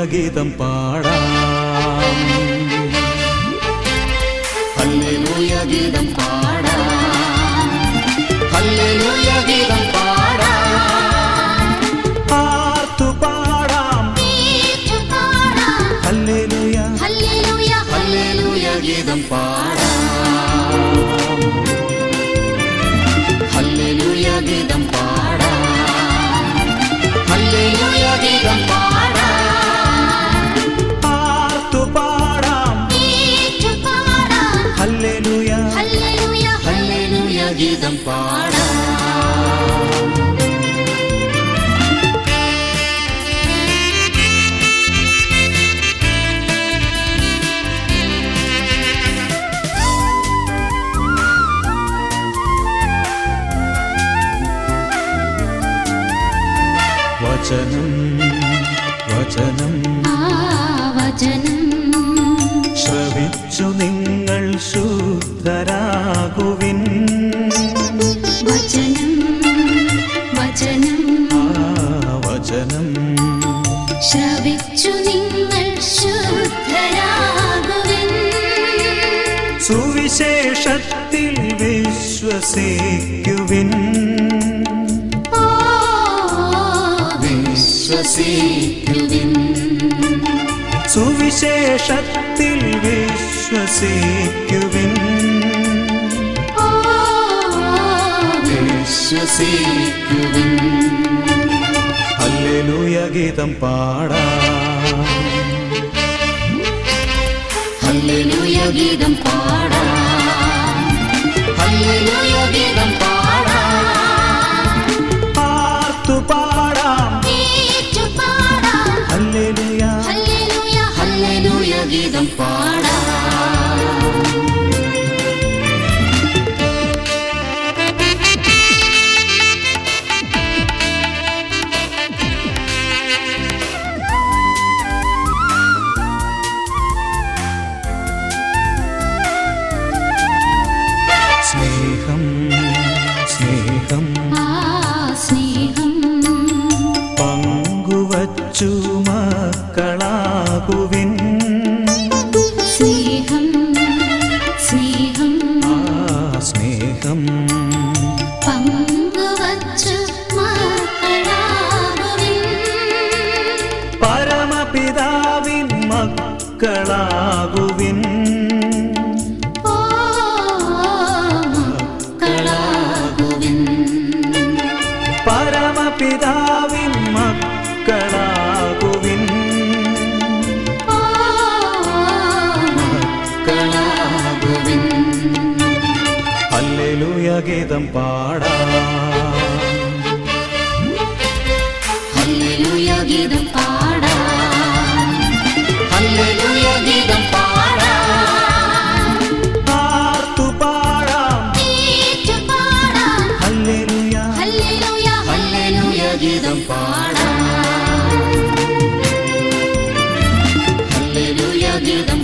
ഗീതം പാടാം, ഹല്ലേലൂയ ഗീതം പാടാം, ഹല്ലേലൂയ ഗീതം പാടാം, ആർത്തു പാടാം, ഹല്ലേലൂയ ഹല്ലേലൂയ ഹല്ലേലൂയ ഗീതം പാടാം, ഹല്ലേലൂയ ഗീതം പാടാം, ഹല്ലേലൂയ ഗീതം പാടാം, ആർത്തു പാടാം, ഹല്ലേലൂയ ഹല്ലേലൂയ ഹല്ലേലൂയ ഗീതം പാടാം. വചനം വചനം വചനം ശ്രവിച്ചു നിങ്ങൾ ശുദ്ധരാകുവിൻ, വചനം വചനം വചനം ശ്രവിച്ചു നിങ്ങൾ ശുദ്ധരാകുവിൻ, സുവിശേഷത്തിൽ വിശ്വസിക്കുവിൻ, വിശ്വസിക്കുവിൻ, സുവിശേഷത്തിൽ വിശ്വസിക്കുവിൻ, വിശ്വസിക്കുവിൻ, ഹല്ലേലൂയ ഗീതം പാടാം, ഹല്ലേലൂയ ഗീതം പാടാം, ഹല്ലേലൂയ ഗീതം പാടാം, ആർത്തു പാടാം, ഹല്ലേലൂയ ഹല്ലേലൂയ ഹല്ലേലൂയ ഗീതം പാടാം. സ്നേഹം സ്നേഹം സ്നേഹം പങ്കുവച്ചു മക്കളാകുവിൻ, സ്നേഹം സ്നേഹം സ്നേഹം പങ്കുവച്ചു മക്കളാകുവിൻ, പരമപിതാവിൻ മക്കളാകുവിൻ, മക്കളാകുവിൻ, പരമപിതാവിൻ മക്കളാകുവിൻ, മക്കളാകുവിൻ, ഹല്ലേലൂയ ഗീതം പാടാം, ഹല്ലേലൂയ ഗീതം പാടാം, ഹല്ലേലൂയ ഗീതം പാടാം, ആർത്തു പാടാം, ഹല്ലേലൂയ ഹല്ലേലൂയ ഹല്ലേലൂയ ഗീതം പാടാം, ഹല്ലേലൂയ ഗീതം